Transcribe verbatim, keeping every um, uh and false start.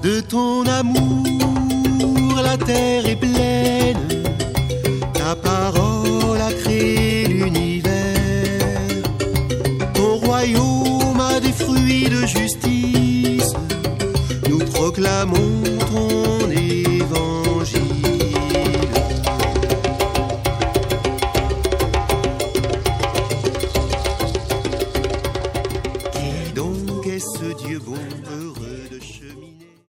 De ton amour, la terre est pleine. Ta parole a créé l'univers. Ton royaume a des fruits de justice. Nous proclamons ton